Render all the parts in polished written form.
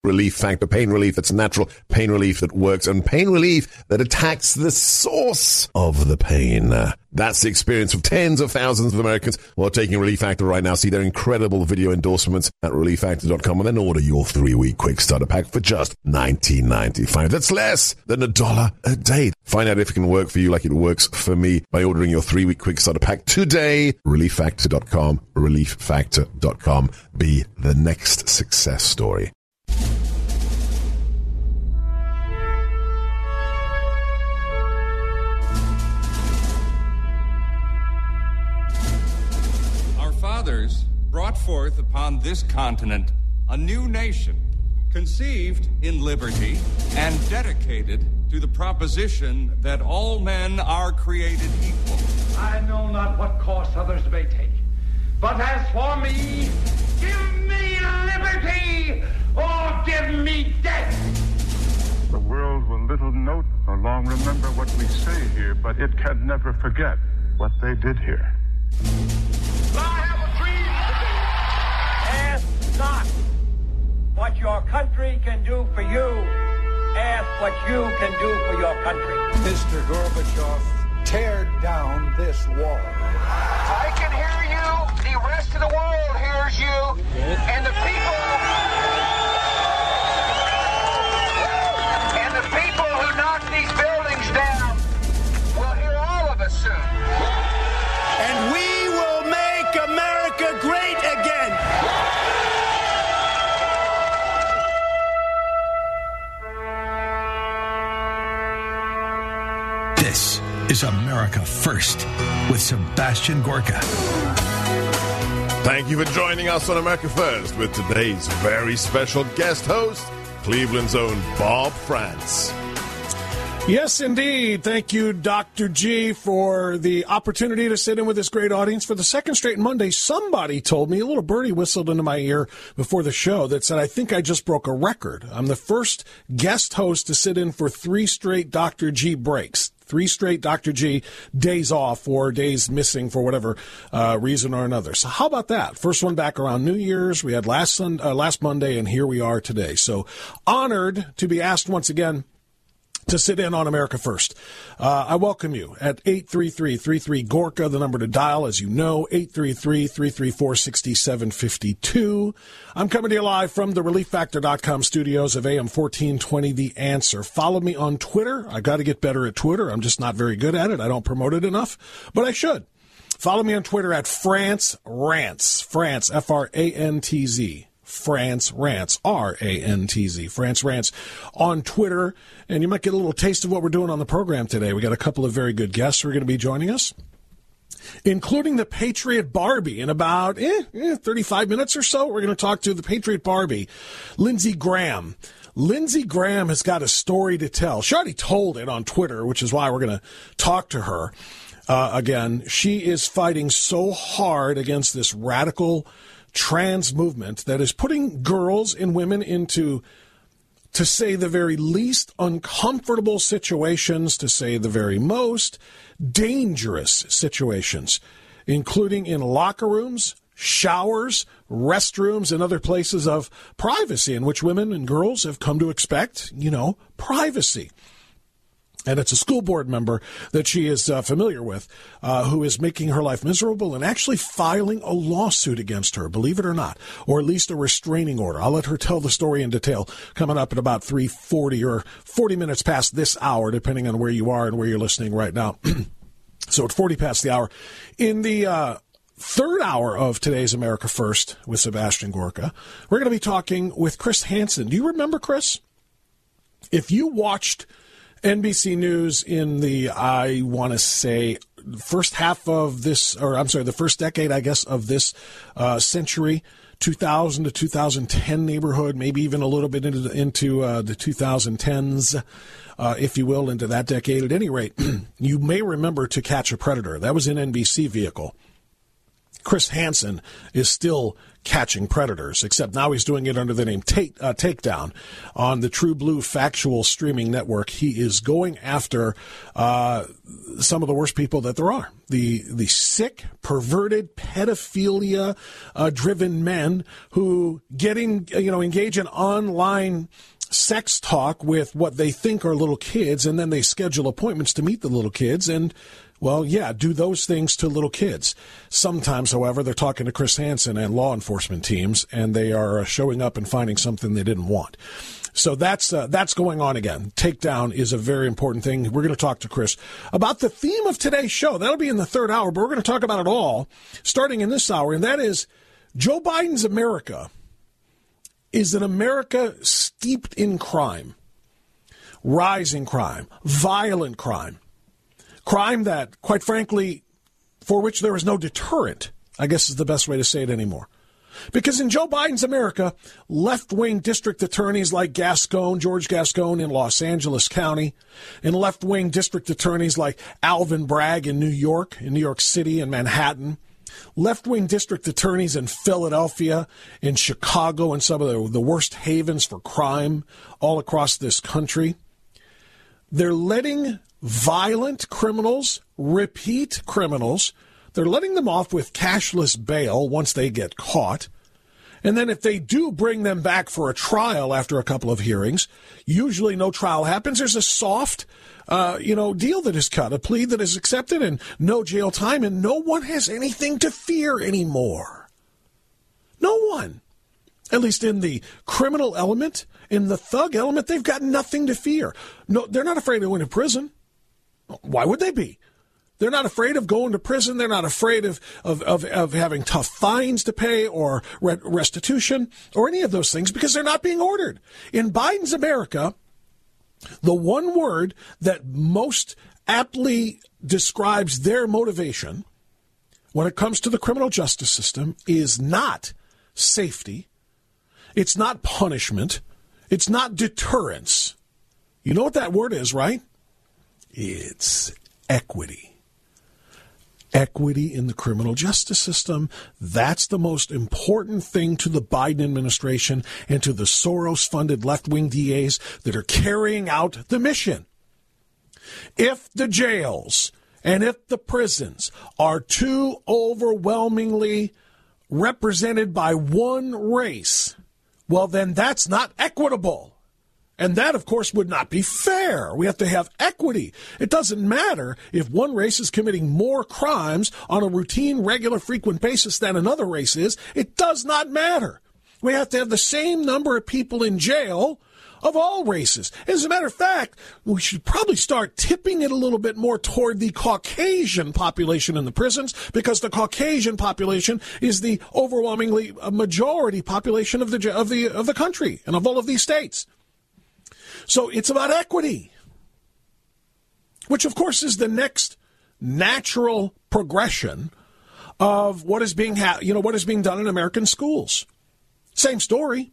Relief Factor. Pain relief that's natural, pain relief that works, and pain relief that attacks the source of the pain. That's the experience of tens of thousands of Americans who are taking Relief Factor right now. See their incredible video endorsements at relieffactor.com and then order your 3-week quick starter pack for just $19.95. That's less than $1 a day. Find out if it can work for you like it works for me by ordering your 3-week quick starter pack today. relieffactor.com, relieffactor.com. Be the next success story. Fathers brought forth upon this continent a new nation, conceived in liberty and dedicated to the proposition that all men are created equal. I know not what course others may take, but as for me, give me liberty or give me death. The world will little note nor long remember what we say here, but it can never forget what they did here. I have a dream today. Ask not what your country can do for you. Ask what you can do for your country. Mr. Gorbachev, tear down this wall. I can hear you. The rest of the world hears you. And the people who knock these buildings down will hear all of us soon. And we will make America great again. This is America First with Sebastian Gorka. Thank you for joining us on America First with today's very special guest host, Cleveland's own Bob Frantz. Yes, indeed. Thank you, Dr. G, for the opportunity to sit in with this great audience. For the second straight Monday, somebody told me, a little birdie whistled into my ear before the show that said, I think I just broke a record. I'm the first guest host to sit in for 3 straight Dr. G breaks. 3 straight Dr. G days off or days missing for whatever reason or another. So how about that? First one back around New Year's. We had last Monday, and here we are today. So honored to be asked once again to sit in on America First. I welcome you at 833-33-GORKA, the number to dial, as you know, 833-334-6752. I'm coming to you live from the ReliefFactor.com studios of AM 1420, The Answer. Follow me on Twitter. I got to get better at Twitter. I'm just not very good at it. I don't promote it enough, but I should. Follow me on Twitter at France Rants. France, F-R-A-N-T-Z. France Rants, R-A-N-T-Z, France Rants on Twitter. And you might get a little taste of what we're doing on the program today. We got a couple of very good guests who are going to be joining us, including the Patriot Barbie. In about 35 minutes or so, we're going to talk to the Patriot Barbie, Lindsey Graham. Lindsey Graham has got a story to tell. She already told it on Twitter, which is why we're going to talk to her again. She is fighting so hard against this radical trans movement that is putting girls and women into, to say the very least, uncomfortable situations, to say the very most dangerous situations, including in locker rooms, showers, restrooms, and other places of privacy in which women and girls have come to expect, privacy. And it's a school board member that she is familiar with who is making her life miserable and actually filing a lawsuit against her, believe it or not, or at least a restraining order. I'll let her tell the story in detail coming up at about 3:40 or 40 minutes past this hour, depending on where you are and where you're listening right now. So it's 40 past the hour. In the third hour of today's America First with Sebastian Gorka, we're going to be talking with Chris Hansen. Do you remember Chris? If you watched NBC News in the, I want to say, first half of this, or I'm sorry, the first decade, I guess, of this century, 2000 to 2010 neighborhood, maybe even a little bit into the 2010s, if you will, into that decade. At any rate, you may remember To Catch a Predator. That was an NBC vehicle. Chris Hansen is still catching predators, except now he's doing it under the name Takedown on the True Blue Factual Streaming Network. He is going after some of the worst people that there are. The sick, perverted, pedophilia driven men who engage in online sex talk with what they think are little kids, and then they schedule appointments to meet the little kids and, well, yeah, do those things to little kids. Sometimes, however, they're talking to Chris Hansen and law enforcement teams, and they are showing up and finding something they didn't want. So that's going on again. Takedown is a very important thing. We're going to talk to Chris about the theme of today's show. That'll be in the third hour, but we're going to talk about it all starting in this hour, and that is Joe Biden's America is an America steeped in crime, rising crime, violent crime. Crime that, quite frankly, for which there is no deterrent, I guess is the best way to say it anymore. Because in Joe Biden's America, left-wing district attorneys like George Gascon in Los Angeles County, and left-wing district attorneys like Alvin Bragg in New York City, and Manhattan, left-wing district attorneys in Philadelphia, in Chicago, and some of the worst havens for crime all across this country, they're letting violent criminals, repeat criminals, they're letting them off with cashless bail once they get caught. And then if they do bring them back for a trial after a couple of hearings, usually no trial happens. There's a soft, deal that is cut, a plea that is accepted, and no jail time, and no one has anything to fear anymore. No one. At least in the criminal element, in the thug element, they've got nothing to fear. No, they're not afraid of going to prison. Why would they be? They're not afraid of going to prison. They're not afraid of having tough fines to pay or restitution or any of those things because they're not being ordered. In Biden's America, the one word that most aptly describes their motivation when it comes to the criminal justice system is not safety. It's not punishment. It's not deterrence. You know what that word is, right? It's equity. Equity in the criminal justice system. That's the most important thing to the Biden administration and to the Soros-funded left-wing DAs that are carrying out the mission. If the jails and if the prisons are too overwhelmingly represented by one race, well, then that's not equitable. And that, of course, would not be fair. We have to have equity. It doesn't matter if one race is committing more crimes on a routine, regular, frequent basis than another race is. It does not matter. We have to have the same number of people in jail of all races. As a matter of fact, we should probably start tipping it a little bit more toward the Caucasian population in the prisons, because the Caucasian population is the overwhelmingly majority population of the country and of all of these states. So it's about equity, which, of course, is the next natural progression of what is being done in American schools. Same story.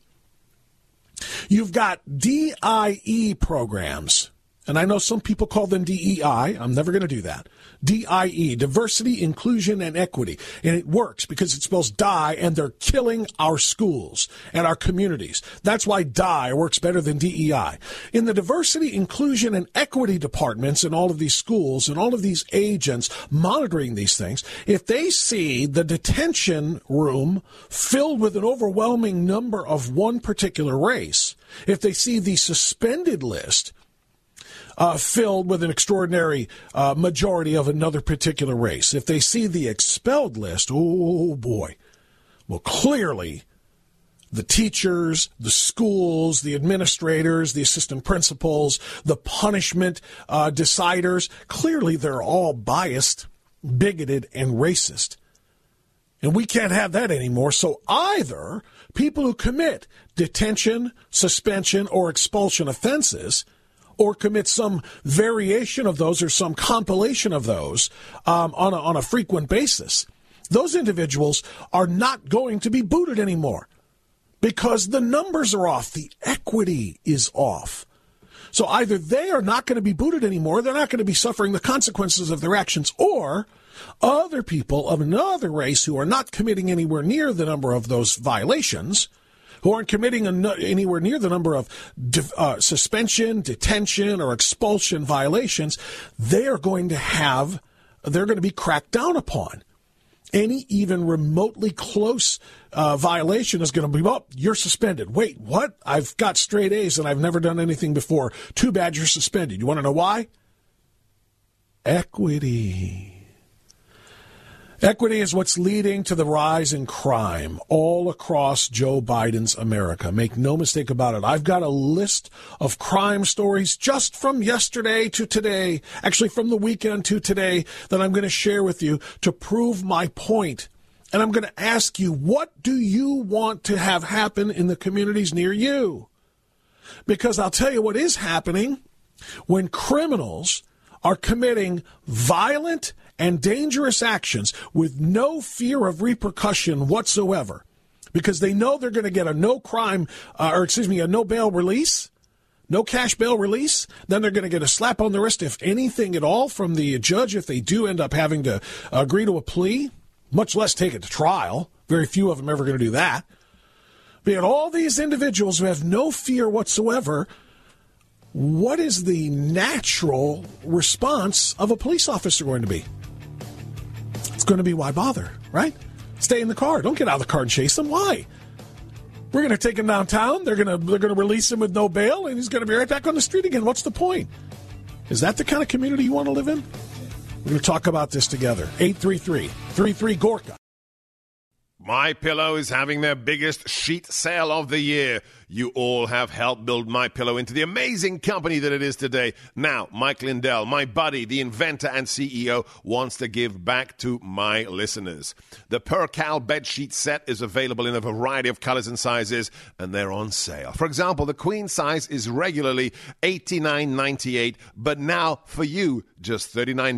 You've got DIE programs, and I know some people call them DEI. I'm never going to do that. DIE, diversity, inclusion, and equity. And it works because it spells die, and they're killing our schools and our communities. That's why DIE works better than DEI. In the diversity, inclusion, and equity departments in all of these schools and all of these agents monitoring these things, if they see the detention room filled with an overwhelming number of one particular race, if they see the suspended list filled with an extraordinary majority of another particular race, if they see the expelled list, oh boy, well, clearly the teachers, the schools, the administrators, the assistant principals, the punishment deciders, clearly they're all biased, bigoted, and racist. And we can't have that anymore. So either people who commit detention, suspension, or expulsion offenses, or commit some variation of those or some compilation of those on a frequent basis, those individuals are not going to be booted anymore because the numbers are off. The equity is off. So either they are not going to be booted anymore, they're not going to be suffering the consequences of their actions, or other people of another race who are not committing anywhere near the number of those violations, who aren't committing anywhere near the number of suspension, detention, or expulsion violations, they're going to be cracked down upon. Any even remotely close violation is going to be, well, you're suspended. Wait, what? I've got straight A's and I've never done anything before. Too bad you're suspended. You want to know why? Equity. Equity is what's leading to the rise in crime all across Joe Biden's America. Make no mistake about it. I've got a list of crime stories just from yesterday to today, actually from the weekend to today, that I'm going to share with you to prove my point. And I'm going to ask you, what do you want to have happen in the communities near you? Because I'll tell you what is happening when criminals are committing violent and dangerous actions with no fear of repercussion whatsoever, because they know they're going to get a no bail release, no cash bail release. Then they're going to get a slap on the wrist, if anything at all, from the judge if they do end up having to agree to a plea, much less take it to trial. Very few of them ever going to do that. But yet all these individuals who have no fear whatsoever, what is the natural response of a police officer going to be? It's going to be, why bother, right? Stay in the car. Don't get out of the car and chase them. Why? We're going to take him downtown. They're going to release him with no bail, and he's going to be right back on the street again. What's the point? Is that the kind of community you want to live in? We're going to talk about this together. 833-33-GORKA. MyPillow is having their biggest sheet sale of the year. You all have helped build MyPillow into the amazing company that it is today. Now, Mike Lindell, my buddy, the inventor and CEO, wants to give back to my listeners. The Percale bedsheet set is available in a variety of colors and sizes, and they're on sale. For example, the queen size is regularly $89.98, but now for you, just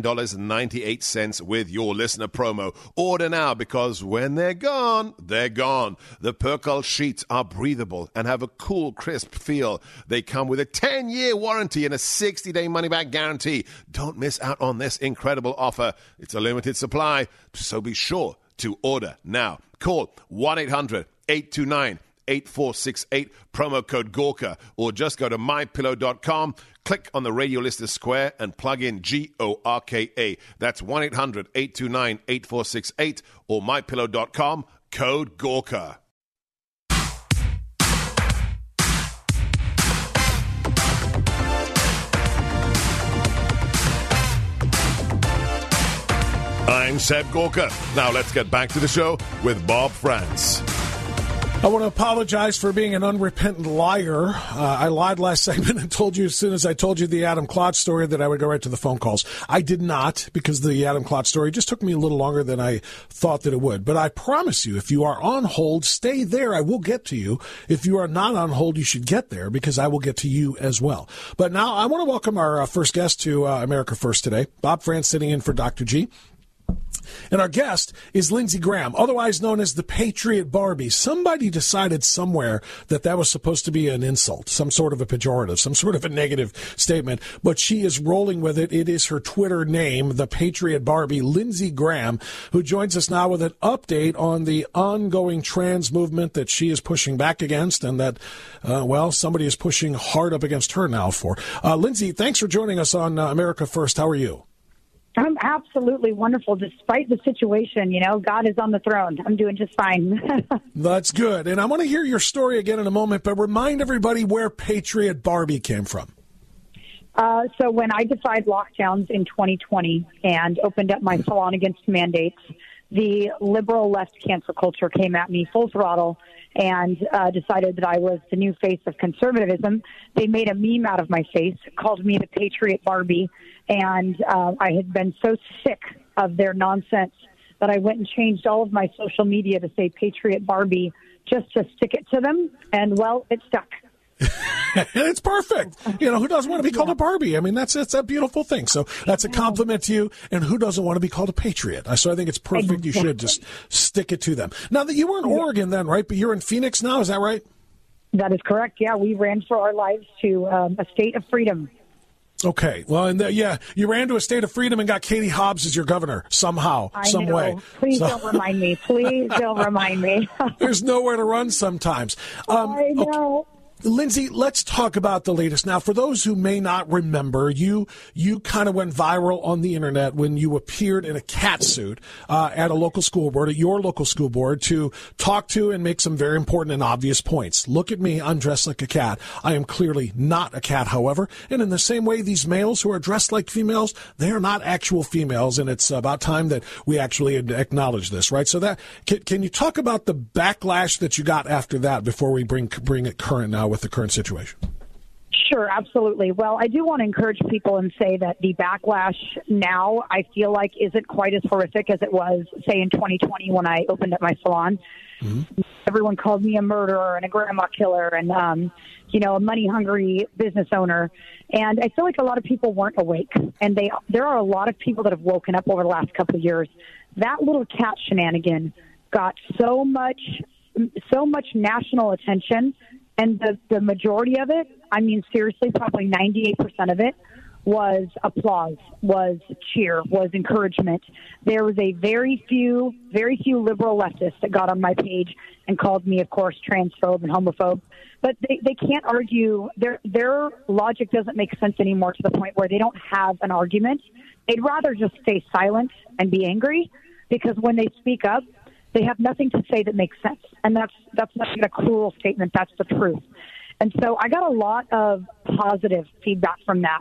$39.98 with your listener promo. Order now, because when they're gone, they're gone. The Percale sheets are breathable and have a cool, crisp feel. They come with a 10-year warranty and a 60-day money-back guarantee. Don't miss out on this incredible offer. It's a limited supply, so be sure to order now. Call 1-800-829-8468, promo code GORKA, or just go to mypillow.com, click on the radio listener square, and plug in GORKA. That's 1-800-829-8468 or mypillow.com, code GORKA. I'm Seb Gorka. Now let's get back to the show with Bob Frantz. I want to apologize for being an unrepentant liar. I lied last segment and told you, as soon as I told you the Adam Klotz story, that I would go right to the phone calls. I did not, because the Adam Klotz story just took me a little longer than I thought that it would. But I promise you, if you are on hold, stay there. I will get to you. If you are not on hold, you should get there, because I will get to you as well. But now I want to welcome our first guest to America First today. Bob Frantz sitting in for Dr. G. And our guest is Lindsey Graham, otherwise known as the Patriot Barbie. Somebody decided somewhere that was supposed to be an insult, some sort of a pejorative, some sort of a negative statement, but she is rolling with it. It is her Twitter name, the Patriot Barbie, Lindsey Graham, who joins us now with an update on the ongoing trans movement that she is pushing back against, and that, somebody is pushing hard up against her now for. Lindsey, thanks for joining us on America First. How are you? I'm absolutely wonderful. Despite the situation, God is on the throne. I'm doing just fine. That's good. And I want to hear your story again in a moment, but remind everybody where Patriot Barbie came from. So when I defied lockdowns in 2020 and opened up my salon against mandates, the liberal left cancel culture came at me full throttle and decided that I was the new face of conservatism. They made a meme out of my face, called me the Patriot Barbie, and I had been so sick of their nonsense that I went and changed all of my social media to say Patriot Barbie just to stick it to them, and, well, it stuck. It's perfect. Who doesn't want to be called a Barbie? I mean, that's a beautiful thing. So that's a compliment to you. And who doesn't want to be called a patriot? So I think it's perfect. You should just stick it to them. Now, that you were in Oregon then, right? But you're in Phoenix now. Is that right? That is correct. Yeah, we ran for our lives to a state of freedom. Okay. Well, and you ran to a state of freedom and got Katie Hobbs as your governor somehow, some way. Please don't remind me. Please don't remind me. There's nowhere to run sometimes. I know. Okay. Lindsay, let's talk about the latest. Now, for those who may not remember, you kind of went viral on the internet when you appeared in a cat suit at a local school board, at your local school board, to talk to and make some very important and obvious points. Look at me, I'm dressed like a cat. I am clearly not a cat, however. And in the same way, these males who are dressed like females, they are not actual females, and it's about time that we actually acknowledge this, right? So that can you talk about the backlash that you got after that before we bring it current now with the current situation? Sure, absolutely. Well, I do want to encourage people and say that the backlash now, I feel like, isn't quite as horrific as it was, say, in 2020 when I opened up my salon. Mm-hmm. Everyone called me a murderer and a grandma killer and, a money-hungry business owner. And I feel like a lot of people weren't awake. And there are a lot of people that have woken up over the last couple of years. That little cat shenanigan got so much national attention. And the majority of it, I mean, seriously, probably 98% of it was applause, was cheer, was encouragement. There was a very few liberal leftists that got on my page and called me, of course, transphobe and homophobe. But they can't argue. Their logic doesn't make sense anymore to the point where they don't have an argument. They'd rather just stay silent and be angry, because when they speak up, they have nothing to say that makes sense. And that's not a cruel statement. That's the truth. And so I got a lot of positive feedback from that.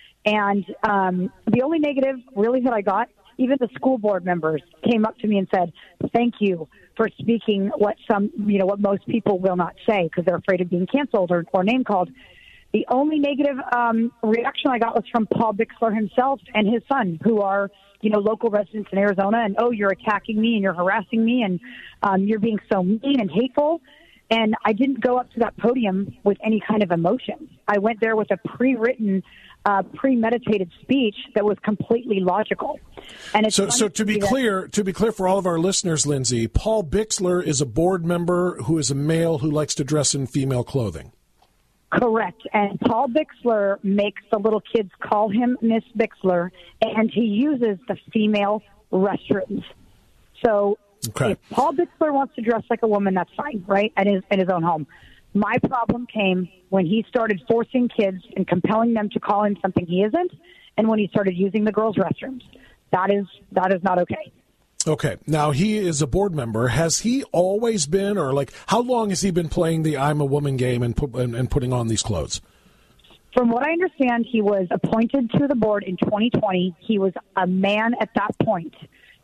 And the only negative really that I got, even the school board members came up to me and said, thank you for speaking what most people will not say because they're afraid of being canceled or name called. The only negative reaction I got was from Paul Bixler himself and his son, who are local residents in Arizona, and, oh, you're attacking me and you're harassing me and you're being so mean and hateful. And I didn't go up to that podium with any kind of emotion. I went there with a pre-written, premeditated speech that was completely logical. And it's so to be clear for all of our listeners, Lindsay, Paul Bixler is a board member who is a male who likes to dress in female clothing. Correct. And Paul Bixler makes the little kids call him Miss Bixler, and he uses the female restrooms. So if Paul Bixler wants to dress like a woman, that's fine, right, at his own home. My problem came when he started forcing kids and compelling them to call him something he isn't, and when he started using the girls' restrooms. That is not okay. Okay. Now, he is a board member. Has he always been, or how long has he been playing the I'm a woman game and putting on these clothes? From what I understand, he was appointed to the board in 2020. He was a man at that point.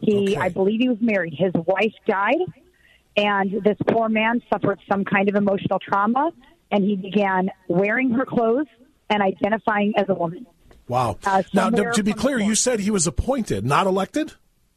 I believe he was married. His wife died, and this poor man suffered some kind of emotional trauma, and he began wearing her clothes and identifying as a woman. Wow. Now, to be clear, you said he was appointed, not elected?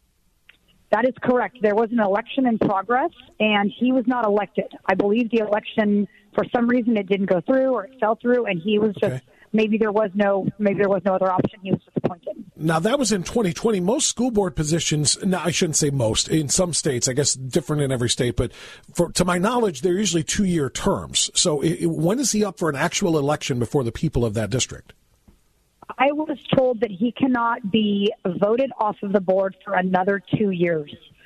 That is correct. There was an election in progress, and he was not elected. I believe the election, for some reason, it didn't go through or it fell through, and he was just maybe there was no other option. He was just appointed. Now, that was in 2020. Most school board positions, now I shouldn't say most, in some states, I guess different in every state, but to my knowledge, they're usually 2-year terms. So when is he up for an actual election before the people of that district? I was told that he cannot be voted off of the board for another 2 years.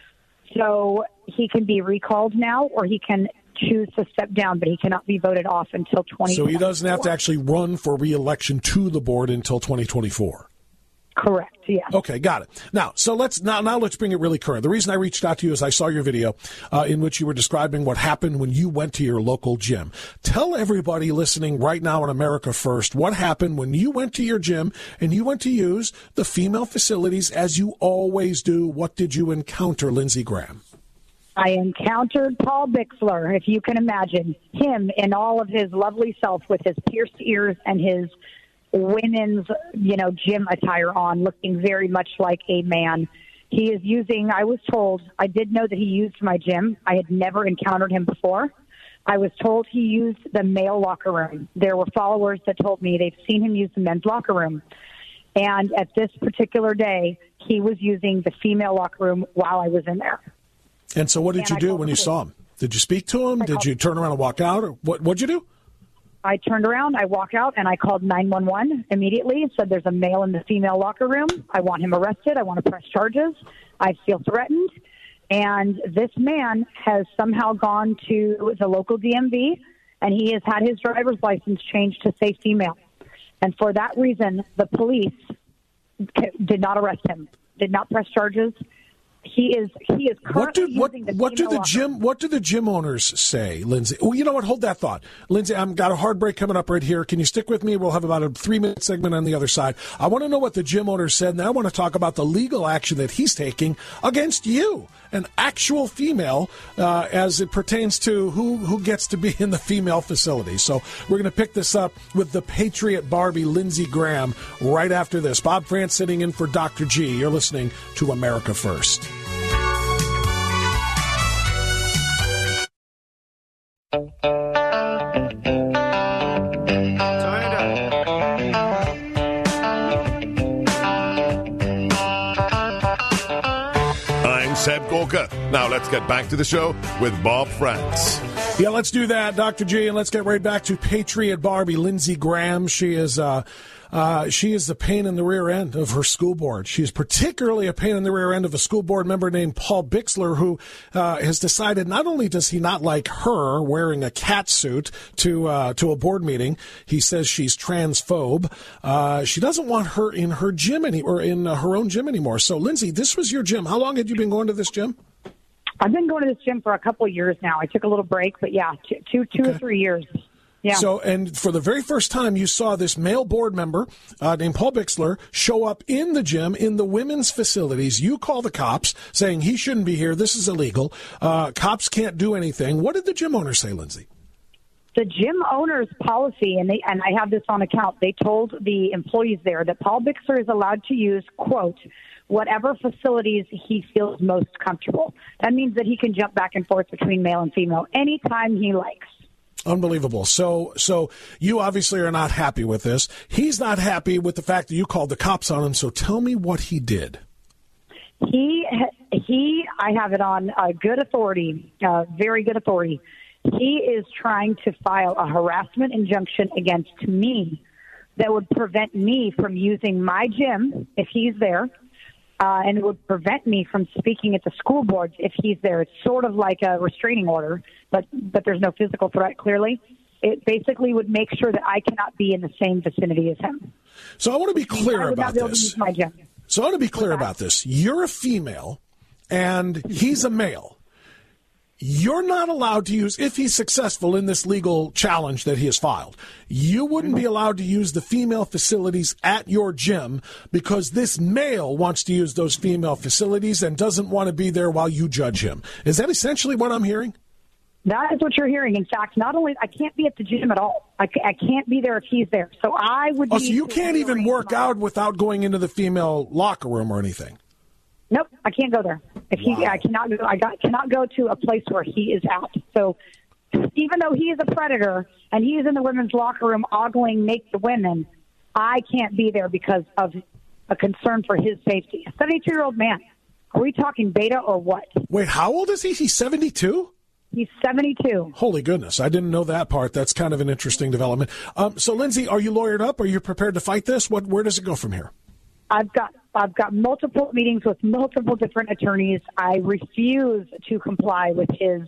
So he can be recalled now, or he can choose to step down, but he cannot be voted off until 2024. So he doesn't have to actually run for re-election to the board until 2024. Correct. Yeah. Okay, got it. Now, so let's bring it really current. The reason I reached out to you is I saw your video in which you were describing what happened when you went to your local gym. Tell everybody listening right now on America First what happened when you went to your gym and you went to use the female facilities as you always do. What did you encounter, Lindsey Graham? I encountered Paul Bixler, if you can imagine, him in all of his lovely self with his pierced ears and his women's, gym attire on, looking very much like a man. He is using, I was told, I did know that he used my gym. I had never encountered him before. I was told he used the male locker room. There were followers that told me they've seen him use the men's locker room. And at this particular day, he was using the female locker room while I was in there. And so what did you do when you saw him? Did you speak to him? Did you turn around and walk out? Or what'd you do? I turned around, I walk out, and I called 911 immediately. Said there's a male in the female locker room. I want him arrested. I want to press charges. I feel threatened. And this man has somehow gone to the local DMV, and he has had his driver's license changed to say female. And for that reason, the police did not arrest him, did not press charges. He is currently using the what do the gym owners say, Lindsay? Well, you know what? Hold that thought, Lindsay. I've got a hard break coming up right here. Can you stick with me? We'll have about a 3-minute segment on the other side. I want to know what the gym owners said, and then I want to talk about the legal action that he's taking against you, an actual female, as it pertains to who gets to be in the female facility. So we're going to pick this up with the Patriot Barbie, Lindsey Graham, right after this. Bob France sitting in for Dr. G. You're listening to America First. Seb Gorka. Now let's get back to the show with Bob France. Yeah, let's do that, Dr. G, and let's get right back to Patriot Barbie, Lindsey Graham. She is the pain in the rear end of her school board. She is particularly a pain in the rear end of a school board member named Paul Bixler, who has decided not only does he not like her wearing a cat suit to a board meeting, he says she's transphobe. She doesn't want her in her gym or in her own gym anymore. So, Lindsay, this was your gym. How long had you been going to this gym? I've been going to this gym for a couple of years now. I took a little break, but yeah, two or 3 years. Yeah. So, and for the very first time, you saw this male board member named Paul Bixler show up in the gym in the women's facilities. You call the cops saying he shouldn't be here. This is illegal. Cops can't do anything. What did the gym owner say, Lindsay? The gym owner's policy, and I have this on account, they told the employees there that Paul Bixler is allowed to use, quote, whatever facilities he feels most comfortable. That means that he can jump back and forth between male and female anytime he likes. Unbelievable. So you obviously are not happy with this. He's not happy with the fact that you called the cops on him. So tell me what he did. I have it on good authority, very good authority. He is trying to file a harassment injunction against me that would prevent me from using my gym if he's there. And it would prevent me from speaking at the school board if he's there. It's sort of like a restraining order, but there's no physical threat, clearly. It basically would make sure that I cannot be in the same vicinity as him. So I want to be clear about this. My gym. So I want to be clear about this. You're a female, and he's a male. You're not allowed to use, if he's successful in this legal challenge that he has filed, you wouldn't be allowed to use the female facilities at your gym because this male wants to use those female facilities and doesn't want to be there while you judge him. Is that essentially what I'm hearing? That is what you're hearing. In fact, not only, I can't be at the gym at all. I can't be there if he's there. So I would. Oh, so you can't even work out without going into the female locker room or anything? Nope, I can't go there. I cannot go. Cannot go to a place where he is at. So, even though he is a predator and he is in the women's locker room ogling naked women, I can't be there because of a concern for his safety. A 72-year-old man. Are we talking beta or what? Wait, how old is he? He's 72? He's 72. Holy goodness, I didn't know that part. That's kind of an interesting development. So, Lindsay, are you lawyered up? Are you prepared to fight this? Where does it go from here? I've got multiple meetings with multiple different attorneys. I refuse to comply with his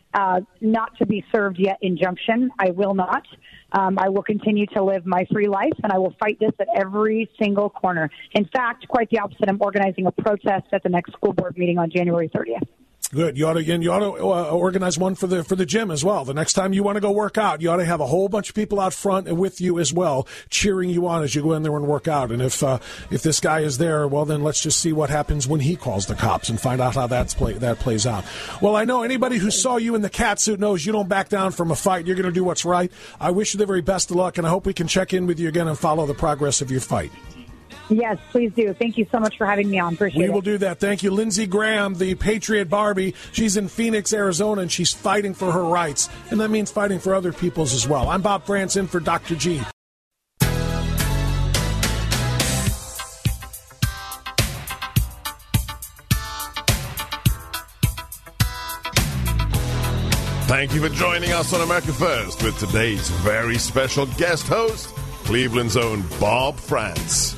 not to be served yet injunction. I will not. I will continue to live my free life, and I will fight this at every single corner. In fact, quite the opposite. I'm organizing a protest at the next school board meeting on January 30th. Good. You ought to organize one for the gym as well. The next time you want to go work out, you ought to have a whole bunch of people out front and with you as well, cheering you on as you go in there and work out. And if this guy is there, well, then let's just see what happens when he calls the cops and find out how that plays out. Well, I know anybody who saw you in the cat suit knows you don't back down from a fight. You're going to do what's right. I wish you the very best of luck, and I hope we can check in with you again and follow the progress of your fight. Yes, please do. Thank you so much for having me on. Appreciate it. We will do that. Thank you. Lindsey Graham, the Patriot Barbie. She's in Phoenix, Arizona, and she's fighting for her rights. And that means fighting for other people's as well. I'm Bob France in for Dr. G. Thank you for joining us on America First with today's very special guest host, Cleveland's own Bob Frantz.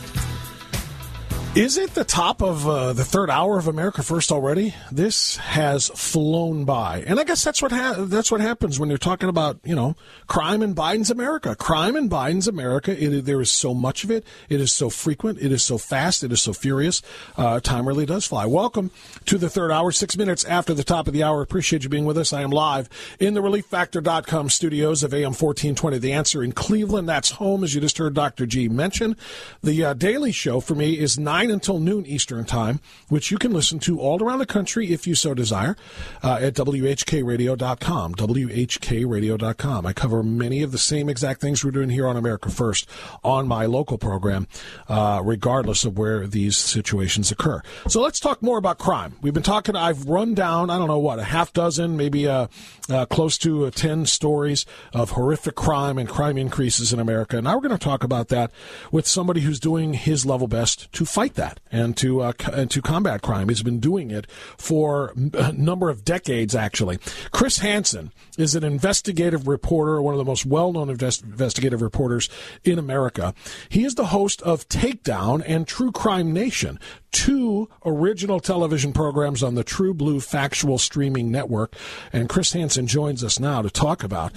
Is it the top of the third hour of America First already? This has flown by, and I guess that's what happens when you're talking about crime in Biden's America. Crime in Biden's America. There is so much of it. It is so frequent. It is so fast. It is so furious. Time really does fly. Welcome to the third hour. 6 minutes after the top of the hour. Appreciate you being with us. I am live in the ReliefFactor.com studios of AM 1420. The Answer in Cleveland. That's home, as you just heard Dr. G mention. The Daily Show for me is 9 until noon Eastern Time, which you can listen to all around the country if you so desire at WHKRadio.com, WHKRadio.com. I cover many of the same exact things we're doing here on America First on my local program, regardless of where these situations occur. So let's talk more about crime. We've been talking, I've run down, a half dozen, maybe close to 10 stories of horrific crime and crime increases in America. And now we're going to talk about that with somebody who's doing his level best to fight that and to combat crime. He's been doing it for a number of decades, actually. Chris Hansen is an investigative reporter, one of the most well-known investigative reporters in America. He is the host of Takedown and True Crime Nation, two original television programs on the True Blue Factual Streaming Network. And Chris Hansen joins us now to talk about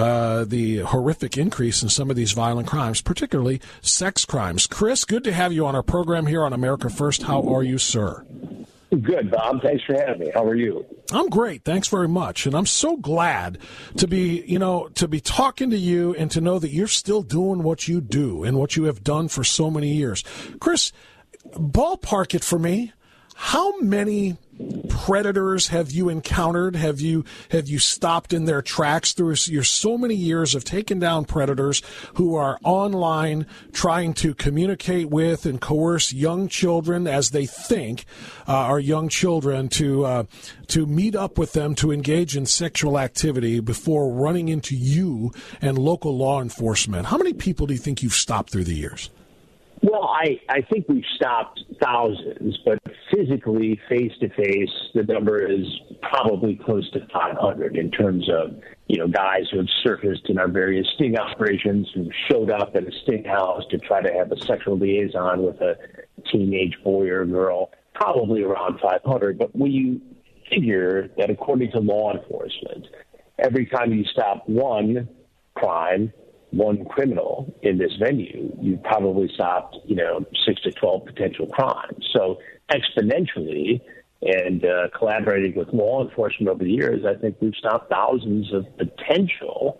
the horrific increase in some of these violent crimes, particularly sex crimes. Chris, good to have you on our program here on America First. How are you, sir? Good, Bob. Thanks for having me. How are you? I'm great. Thanks very much. And I'm so glad to be talking to you and to know that you're still doing what you do and what you have done for so many years. Chris, ballpark it for me. How many predators have you encountered? Have you stopped in their tracks through your so many years of taking down predators who are online trying to communicate with and coerce young children, as they think are young children, to meet up with them to engage in sexual activity before running into you and local law enforcement? How many people do you think you've stopped through the years? Well, I think we've stopped thousands, but physically, face-to-face, the number is probably close to 500 in terms of, guys who have surfaced in our various sting operations, who showed up at a sting house to try to have a sexual liaison with a teenage boy or girl, probably around 500. But when you figure that according to law enforcement, every time you stop one crime, one criminal in this venue, you probably stopped, 6 to 12 potential crimes. So exponentially, and collaborating with law enforcement over the years, I think we've stopped thousands of potential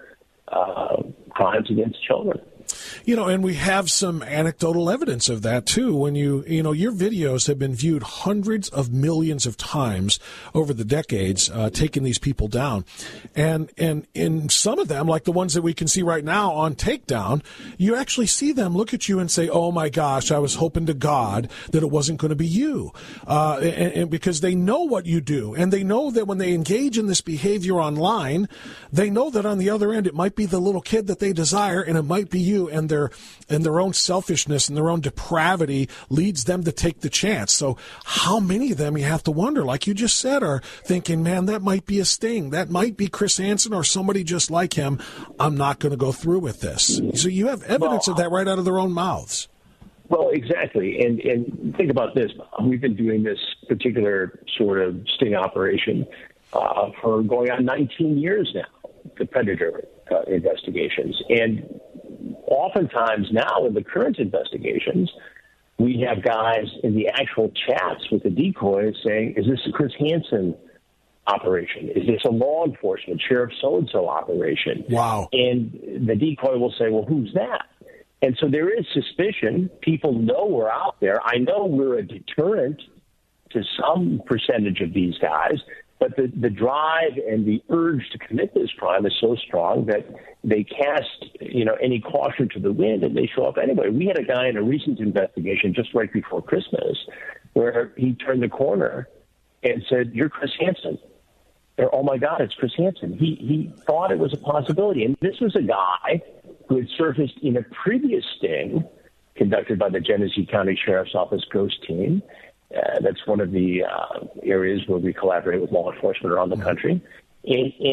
crimes against children. And we have some anecdotal evidence of that, too. When your videos have been viewed hundreds of millions of times over the decades, taking these people down. And in some of them, like the ones that we can see right now on Takedown, you actually see them look at you and say, oh, my gosh, I was hoping to God that it wasn't going to be you. And because they know what you do. And they know that when they engage in this behavior online, they know that on the other end, it might be the little kid that they desire, and it might be you. And their own selfishness and their own depravity leads them to take the chance. So how many of them, you have to wonder, like you just said, are thinking, man, that might be a sting. That might be Chris Hansen or somebody just like him. I'm not going to go through with this. So you have evidence of that right out of their own mouths. Well, exactly. And think about this. We've been doing this particular sort of sting operation for going on 19 years now, the predator investigations. And oftentimes now in the current investigations, we have guys in the actual chats with the decoys saying, is this a Chris Hansen operation? Is this a law enforcement, Sheriff so-and-so operation? Wow. And the decoy will say, well, who's that? And so there is suspicion. People know we're out there. I know we're a deterrent to some percentage of these guys, but the drive and the urge to commit this crime is so strong that they cast, any caution to the wind, and they show up anyway. We had a guy in a recent investigation just right before Christmas where he turned the corner and said, "You're Chris Hansen." Or, "Oh my God, it's Chris Hansen." He thought it was a possibility. And this was a guy who had surfaced in a previous sting conducted by the Genesee County Sheriff's Office Ghost Team. That's one of the areas where we collaborate with law enforcement around the country. And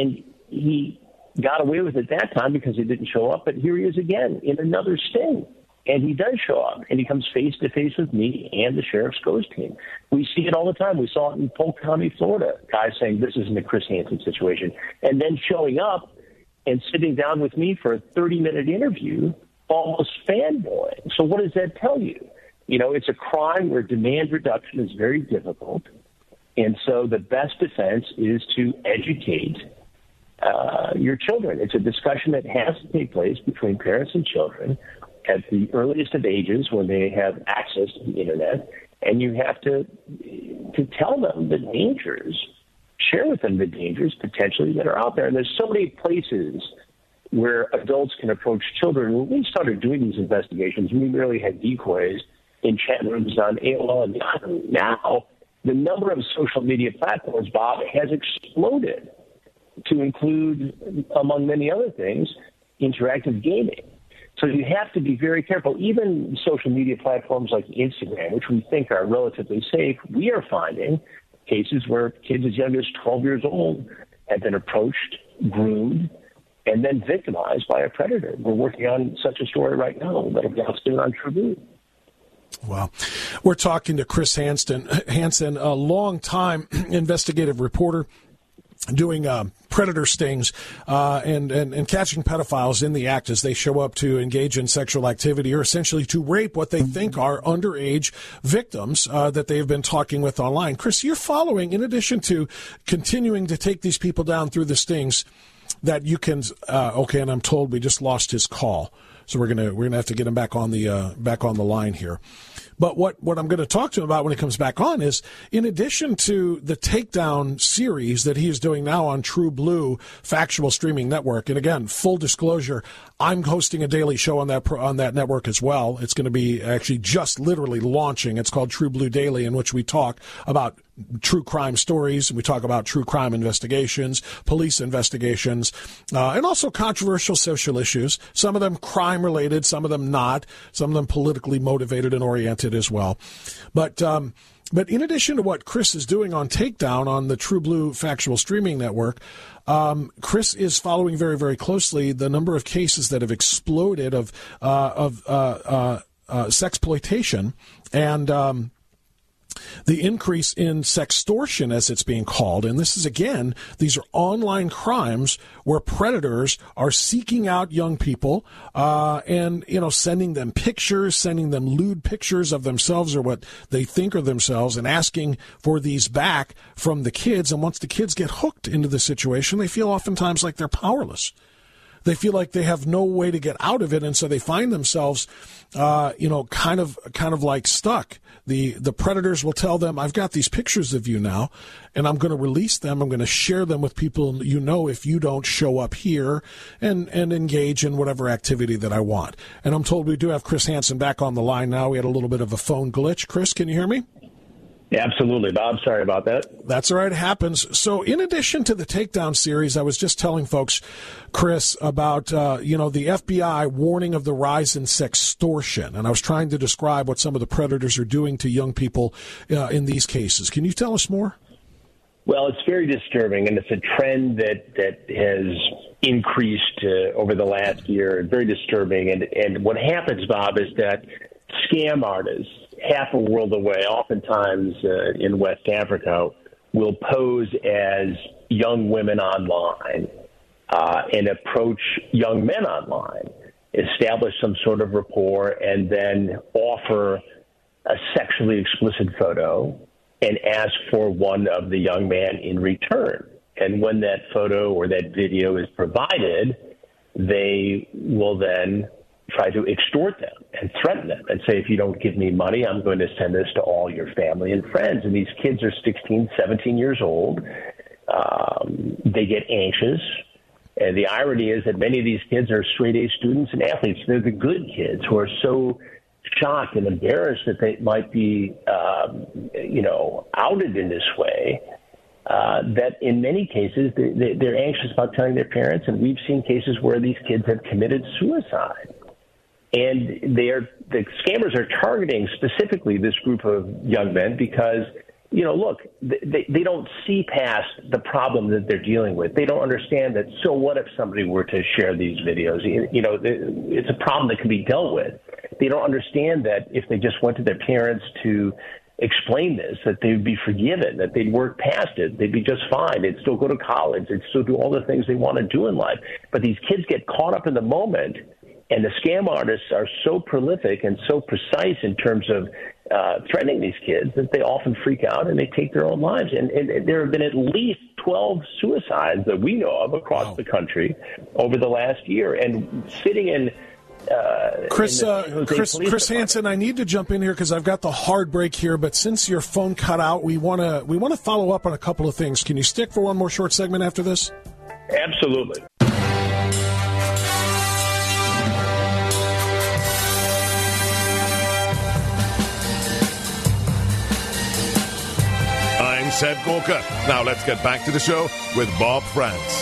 he got away with it that time because he didn't show up, but here he is again in another sting. And he does show up, and he comes face-to-face with me and the Sheriff's Ghost team. We see it all the time. We saw it in Polk County, Florida, guys saying this isn't a Chris Hansen situation, and then showing up and sitting down with me for a 30-minute interview, almost fanboying. So what does that tell you? You know, it's a crime where demand reduction is very difficult, and so the best defense is to educate your children. It's a discussion that has to take place between parents and children at the earliest of ages when they have access to the internet, and you have to tell them the dangers, share with them the dangers potentially that are out there. And there's so many places where adults can approach children. When we started doing these investigations, we merely had decoys in chat rooms on AOL and Yahoo. Now, the number of social media platforms, Bob, has exploded to include, among many other things, interactive gaming. So you have to be very careful. Even social media platforms like Instagram, which we think are relatively safe, we are finding cases where kids as young as 12 years old have been approached, groomed, and then victimized by a predator. We're working on such a story right now that'll be out soon on True Blue. Wow. We're talking to Chris Hansen, a long-time investigative reporter doing predator stings and catching pedophiles in the act as they show up to engage in sexual activity or essentially to rape what they think are underage victims that they've been talking with online. Chris, you're following, in addition to continuing to take these people down through the stings, that you can okay, and I'm told we just lost his call, so we're gonna have to get him back on the line here. But what I'm going to talk to him about when he comes back on is, in addition to the Takedown series that he is doing now on True Blue Factual Streaming Network, and again, full disclosure, I'm hosting a daily show on that network as well. It's going to be actually just literally launching. It's called True Blue Daily, in which we talk about true crime stories, and we talk about true crime investigations, police investigations, and also controversial social issues, some of them crime-related, some of them not, some of them politically motivated and oriented as well. But in addition to what Chris is doing on Takedown on the True Blue Factual Streaming Network, Chris is following very, very closely the number of cases that have exploded of sexploitation and the increase in sextortion, as it's being called. And this is, again, these are online crimes where predators are seeking out young people and, sending them pictures, sending them lewd pictures of themselves or what they think are themselves, and asking for these back from the kids. And once the kids get hooked into the situation, they feel oftentimes like they're powerless. They feel like they have no way to get out of it, and so they find themselves, kind of like stuck. The predators will tell them, "I've got these pictures of you now, and I'm going to release them. I'm going to share them with people if you don't show up here and engage in whatever activity that I want." And I'm told we do have Chris Hansen back on the line now. We had a little bit of a phone glitch. Chris, can you hear me? Yeah, absolutely, Bob. Sorry about that. That's all right. It happens. So in addition to the Takedown series, I was just telling folks, Chris, about, the FBI warning of the rise in sextortion. And I was trying to describe what some of the predators are doing to young people in these cases. Can you tell us more? Well, it's very disturbing, and it's a trend that has increased over the last year. Very disturbing. And what happens, Bob, is that scam artists, half a world away, oftentimes in West Africa, will pose as young women online and approach young men online, establish some sort of rapport, and then offer a sexually explicit photo and ask for one of the young men in return. And when that photo or that video is provided, they will then try to extort them and threaten them and say, if you don't give me money, I'm going to send this to all your family and friends. And these kids are 16, 17 years old. They get anxious. And the irony is that many of these kids are straight-A students and athletes. They're the good kids who are so shocked and embarrassed that they might be, outed in this way, that in many cases they're anxious about telling their parents. And we've seen cases where these kids have committed suicide. And the scammers are targeting specifically this group of young men because look, they don't see past the problem that they're dealing with. They don't understand that, so what if somebody were to share these videos? It's a problem that can be dealt with. They don't understand that if they just went to their parents to explain this, that they'd be forgiven, that they'd work past it, they'd be just fine, they'd still go to college, they'd still do all the things they want to do in life. But these kids get caught up in the moment, and the scam artists are so prolific and so precise in terms of threatening these kids that they often freak out and they take their own lives. And there have been at least 12 suicides that we know of across the country over the last year. And sitting in Chris Hansen, I need to jump in here because I've got the hard break here. But since your phone cut out, we want to follow up on a couple of things. Can you stick for one more short segment after this? Absolutely. I'm Seb Gorka. Now let's get back to the show with Bob Frantz.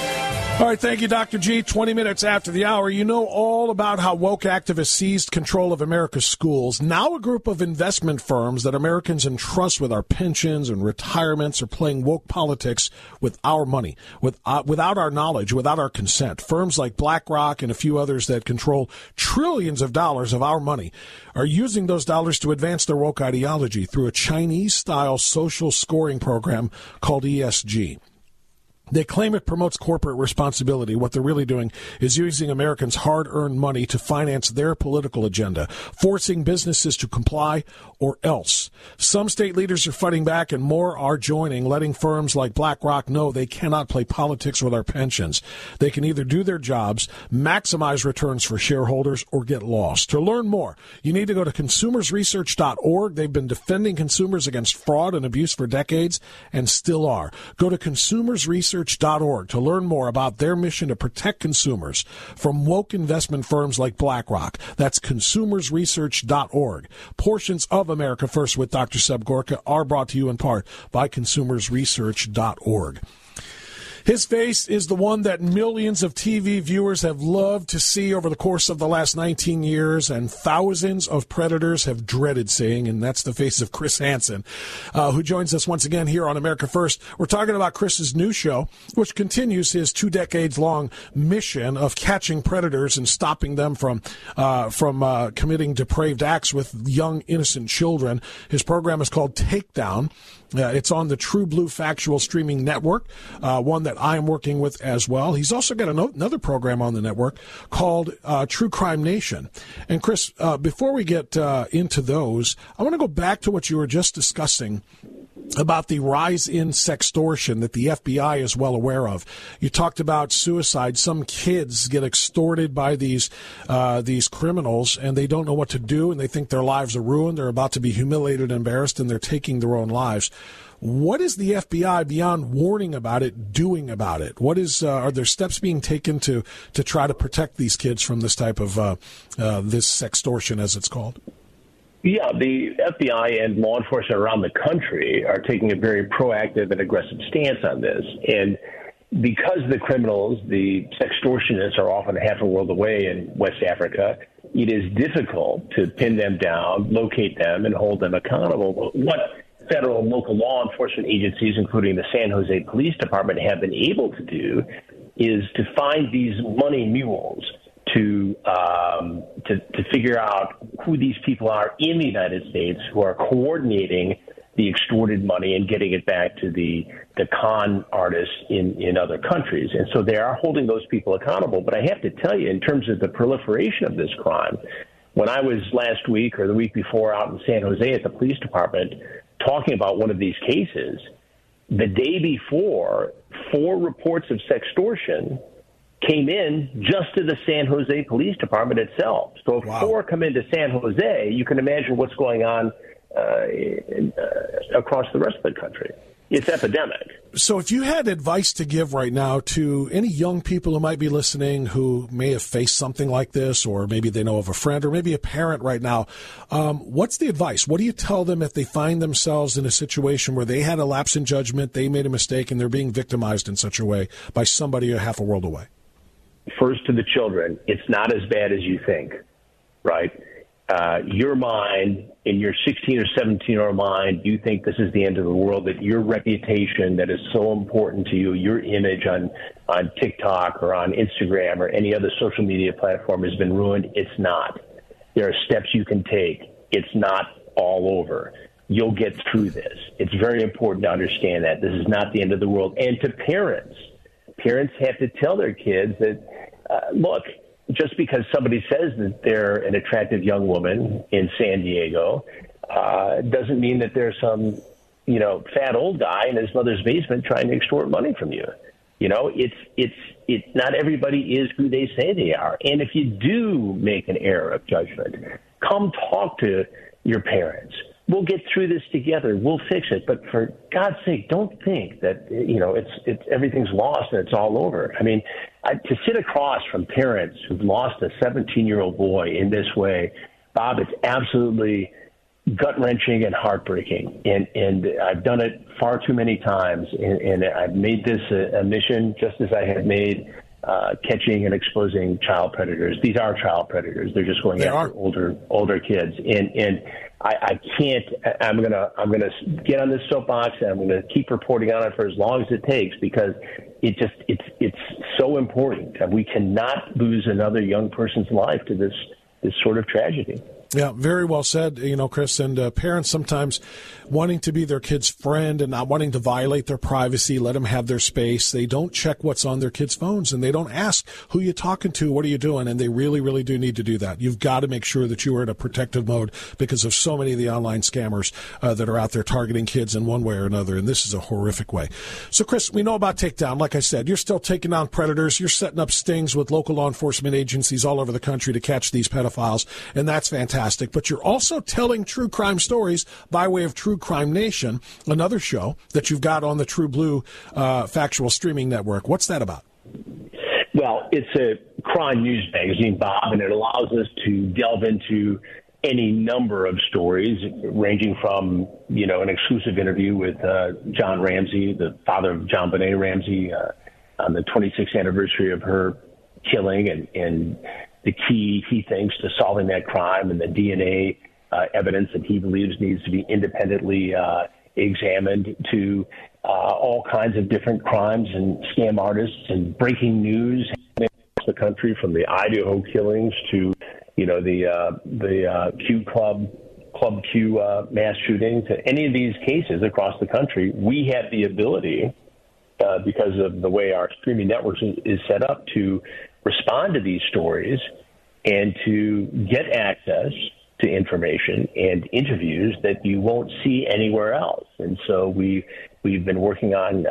All right, thank you, Dr. G. 20 minutes after the hour, you know all about how woke activists seized control of America's schools. Now a group of investment firms that Americans entrust with our pensions and retirements are playing woke politics with our money, without our knowledge, without our consent. Firms like BlackRock and a few others that control trillions of dollars of our money are using those dollars to advance their woke ideology through a Chinese-style social scoring program called ESG. They claim it promotes corporate responsibility. What they're really doing is using Americans' hard-earned money to finance their political agenda, forcing businesses to comply or else. Some state leaders are fighting back and more are joining, letting firms like BlackRock know they cannot play politics with our pensions. They can either do their jobs, maximize returns for shareholders, or get lost. To learn more, you need to go to consumersresearch.org. They've been defending consumers against fraud and abuse for decades and still are. Go to consumersresearch.org to learn more about their mission to protect consumers from woke investment firms like BlackRock. That's consumersresearch.org. Portions of America First with Dr. Seb Gorka are brought to you in part by consumersresearch.org. His face is the one that millions of TV viewers have loved to see over the course of the last 19 years, and thousands of predators have dreaded seeing, and that's the face of Chris Hansen, who joins us once again here on America First. We're talking about Chris's new show, which continues his 2 decades-long mission of catching predators and stopping them from committing depraved acts with young, innocent children. His program is called Takedown. It's on the True Blue Factual Streaming Network, one that I am working with as well. He's also got another program on the network called True Crime Nation. And Chris, before we get into those, I want to go back to what you were just discussing about the rise in sextortion that the FBI is well aware of. You talked about suicide. Some kids get extorted by these criminals, and they don't know what to do, and they think their lives are ruined. They're about to be humiliated and embarrassed, and they're taking their own lives. What is the FBI, beyond warning about it, doing about it? What is are there steps being taken to try to protect these kids from this type of this sextortion, as it's called? Yeah, the FBI and law enforcement around the country are taking a very proactive and aggressive stance on this. And because the criminals, the sextortionists, are often half a world away in West Africa, it is difficult to pin them down, locate them, and hold them accountable. What federal and local law enforcement agencies, including the San Jose Police Department, have been able to do is to find these money mules, to figure out who these people are in the United States who are coordinating the extorted money and getting it back to the con artists in other countries. And so they are holding those people accountable. But I have to tell you, in terms of the proliferation of this crime, when I was last week or the week before out in San Jose at the police department talking about one of these cases, the day before, 4 reports of sextortion came in just to the San Jose Police Department itself. So if 4 come into San Jose, you can imagine what's going on across the rest of the country. It's epidemic. So if you had advice to give right now to any young people who might be listening who may have faced something like this, or maybe they know of a friend, or maybe a parent right now, what's the advice? What do you tell them if they find themselves in a situation where they had a lapse in judgment, they made a mistake, and they're being victimized in such a way by somebody a half a world away? First, to the children, it's not as bad as you think, right? your mind, in your 16 or 17-year-old mind, you think this is the end of the world, that your reputation that is so important to you, your image on TikTok or on Instagram or any other social media platform has been ruined. It's not. There are steps you can take. It's not all over. You'll get through this. It's very important to understand that. This is not the end of the world. And to parents have to tell their kids that, look, just because somebody says that they're an attractive young woman in San Diego doesn't mean that there's some, fat old guy in his mother's basement trying to extort money from you. It's not everybody is who they say they are. And if you do make an error of judgment, come talk to your parents. We'll get through this together. We'll fix it. But for God's sake, don't think that, it's everything's lost and it's all over. I mean, to sit across from parents who've lost a 17-year-old boy in this way, Bob, it's absolutely gut-wrenching and heartbreaking. And I've done it far too many times. And I've made this a mission, just as I have made catching and exposing child predators. These are child predators. They're just going after older kids. And I can't. I'm gonna get on this soapbox and I'm gonna keep reporting on it for as long as it takes, because it's so important. We cannot lose another young person's life to this sort of tragedy. Yeah, very well said, Chris. And parents sometimes wanting to be their kid's friend and not wanting to violate their privacy, let them have their space. They don't check what's on their kids' phones, and they don't ask, who you talking to, what are you doing? And they really, really do need to do that. You've got to make sure that you are in a protective mode because of so many of the online scammers that are out there targeting kids in one way or another, and this is a horrific way. So, Chris, we know about Takedown. Like I said, you're still taking down predators. You're setting up stings with local law enforcement agencies all over the country to catch these pedophiles, and that's fantastic. But you're also telling true crime stories by way of True Crime Nation, another show that you've got on the True Blue factual streaming network. What's that about? Well, it's a crime news magazine, Bob, and it allows us to delve into any number of stories, ranging from, an exclusive interview with John Ramsey, the father of John Benet Ramsey, on the 26th anniversary of her killing, and the key, he thinks, to solving that crime, and the DNA evidence that he believes needs to be independently examined, to all kinds of different crimes and scam artists and breaking news across the country, from the Idaho killings to, the Q Club Q mass shooting, to any of these cases across the country. We have the ability, because of the way our streaming network is set up, to respond to these stories and to get access to information and interviews that you won't see anywhere else. And so we've been working on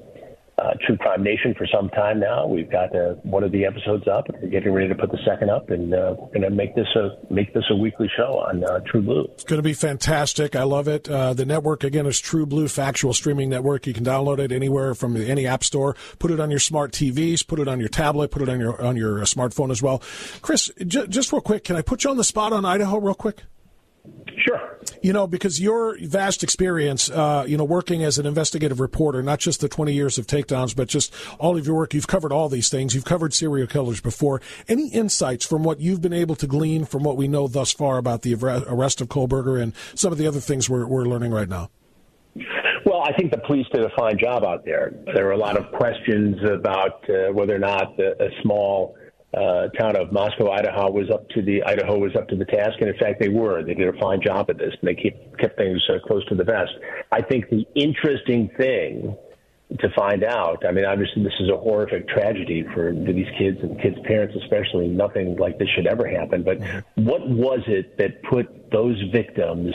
True Crime Nation for some time now. We've got one of the episodes up, and we're getting ready to put the second up, and we're going to make this a weekly show on True Blue. It's going to be fantastic. I love it. The network, again, is True Blue Factual Streaming Network. You can download it anywhere from any app store. Put it on your smart TVs. Put it on your tablet. Put it on your smartphone as well. Chris, just real quick, can I put you on the spot on Idaho real quick? Sure. Because your vast experience, working as an investigative reporter, not just the 20 years of takedowns, but just all of your work, you've covered all these things. You've covered serial killers before. Any insights from what you've been able to glean from what we know thus far about the arrest of Kohberger and some of the other things we're learning right now? Well, I think the police did a fine job out there. There were a lot of questions about whether or not a small town of Moscow, Idaho was up to the task, and in fact they were. They did a fine job at this, and they kept things close to the vest. I think the interesting thing to find out, I mean, obviously this is a horrific tragedy for these kids and kids' parents especially. Nothing like this should ever happen. But what was it that put those victims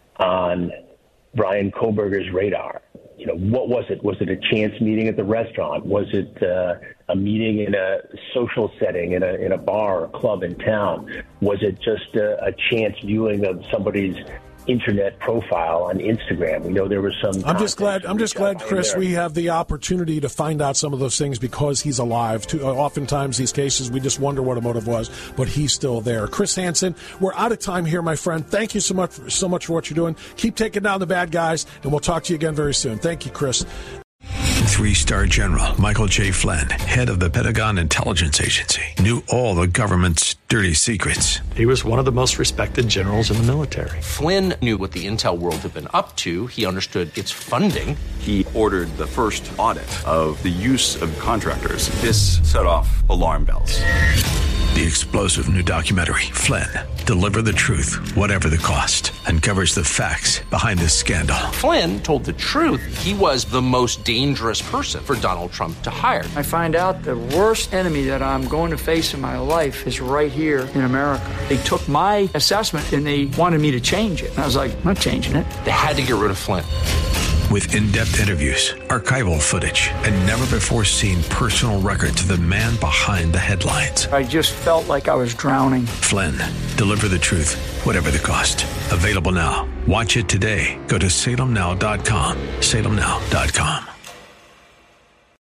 on Bryan Kohberger's radar? What was it? Was it a chance meeting at the restaurant? Was it a meeting in a social setting, in a bar or club in town? Was it just a chance viewing of somebody's internet profile on Instagram? We know there was some. I'm just glad, Chris, we have the opportunity to find out some of those things because he's alive. Oftentimes these cases, we just wonder what a motive was, but he's still there. Chris Hansen, we're out of time here, my friend. Thank you so much for what you're doing. Keep taking down the bad guys, and we'll talk to you again very soon. Thank you, Chris. 3-star general Michael J. Flynn, head of the Pentagon Intelligence Agency, knew all the government's dirty secrets. He was one of the most respected generals in the military. Flynn knew what the intel world had been up to. He understood its funding. He ordered the first audit of the use of contractors. This set off alarm bells. The explosive new documentary, Flynn, Deliver the Truth, Whatever the Cost, uncovers the facts behind this scandal. Flynn told the truth. He was the most dangerous person for Donald Trump to hire. I find out the worst enemy that I'm going to face in my life is right here in America. They took my assessment and they wanted me to change it. And I was like, I'm not changing it. They had to get rid of Flynn. With in-depth interviews, archival footage, and never-before-seen personal records of the man behind the headlines. I just felt like I was drowning. Flynn, Deliver the Truth, Whatever the Cost. Available now. Watch it today. Go to salemnow.com. salemnow.com.